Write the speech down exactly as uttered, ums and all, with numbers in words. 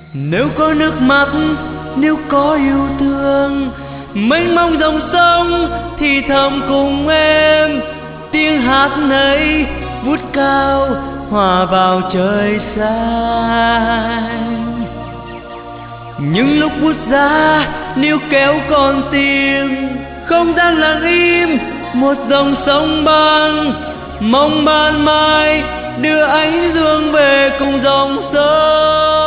Nếu có nước mắt, nếu có yêu thương, mênh mông dòng sông thì thầm cùng em. Tiếng hát này vút cao hòa vào trời xanh. Những lúc vút ra níu kéo con tim, không gian lặng im một dòng sông băng. Mong ban mai đưa ánh dương về cùng dòng sông.